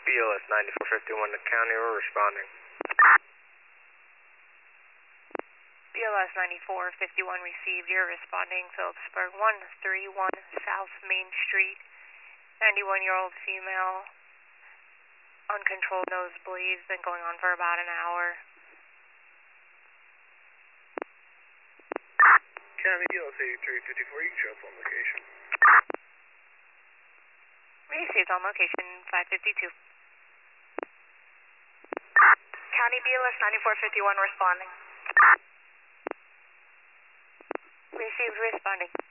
BLS 9451 to county, we're responding. BLS 9451 received, you're responding, Phillipsburg 131 South Main Street, 91-year-old female, uncontrolled nosebleeds, been going on for about an hour. County BLS 8354, you can show up on location. Received on location 552. County BLS 9451 responding. Received, responding.